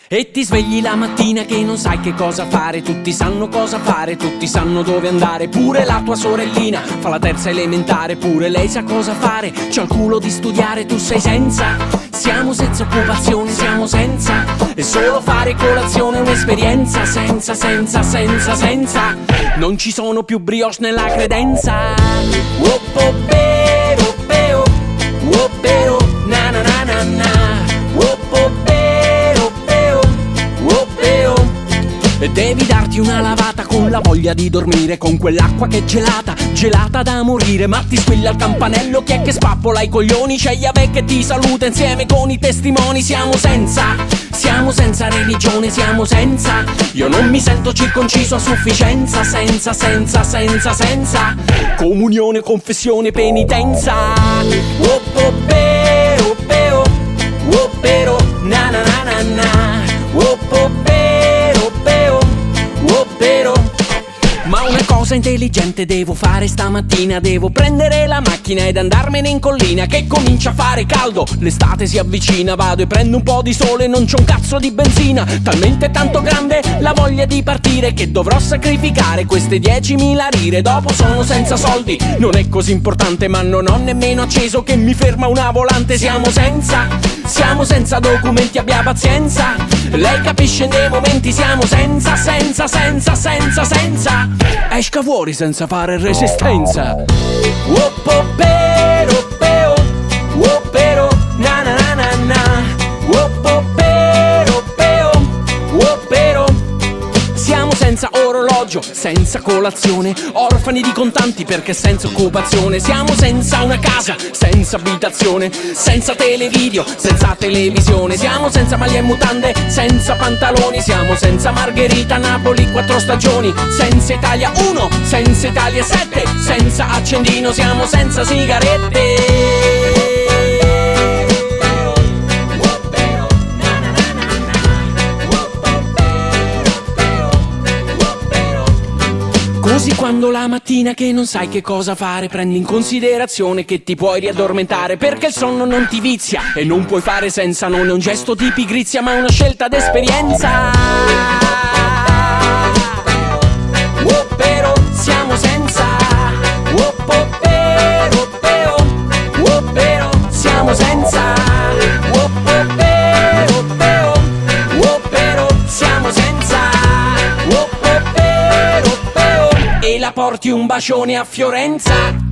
E ti svegli la mattina che non sai che cosa fare. Tutti sanno cosa fare, tutti sanno dove andare. Pure la tua sorellina fa la terza elementare. Pure lei sa cosa fare, c'ha il culo di studiare. Tu sei senza, siamo senza occupazione, siamo senza. E solo fare colazione è un'esperienza. Senza, senza, senza, senza. Non ci sono più brioche nella credenza. Woppopero, peo, woppero, na na na na na. E devi darti una lavata con la voglia di dormire, con quell'acqua che è gelata, gelata da morire. Ma ti squilla il campanello, chi è che spappola i coglioni? C'è Yahweh che ti saluta insieme con i testimoni. Siamo senza religione, siamo senza. Io non mi sento circonciso a sufficienza. Senza, senza, senza, senza comunione, confessione, penitenza. Woppopero, peo, woppero, na na na na na. Woppopero, peo, woppero. Ma una cosa intelligente devo fare stamattina. Devo prendere la macchina ed andarmene in collina, che comincia a fare caldo, l'estate si avvicina. Vado e prendo un po' di sole, non c'ho un cazzo di benzina. Talmente tanto grande la voglia di partire che dovrò sacrificare queste 10.000 lire. Dopo sono senza soldi, non è così importante, ma non ho nemmeno acceso che mi ferma una volante. Siamo senza documenti, abbia pazienza. Lei capisce nei momenti, siamo senza, senza, senza, senza, senza. Esca fuori senza fare resistenza. Woppopero, peo, woppero, na na na na na. Woppopero, peo, woppero. Siamo senza orologio, senza colazione, orfani di contanti perché senza occupazione. Siamo senza una casa, senza abitazione, senza televideo, senza televisione. Siamo senza maglie e mutande, senza pantaloni. Siamo senza Margherita, Napoli, 4 stagioni. Senza Italia 1, senza Italia 7, senza accendino. Siamo senza sigarette. Così quando la mattina che non sai che cosa fare, prendi in considerazione che ti puoi riaddormentare, perché il sonno non ti vizia e non puoi fare senza. Non è un gesto di pigrizia ma una scelta d'esperienza. Woppero, siamo senza. Woppopero, peo, woppero, siamo senza. Woppopero, peo, woppero, siamo senza. Woppopero, peo, e la porti un bacione a Fiorenza.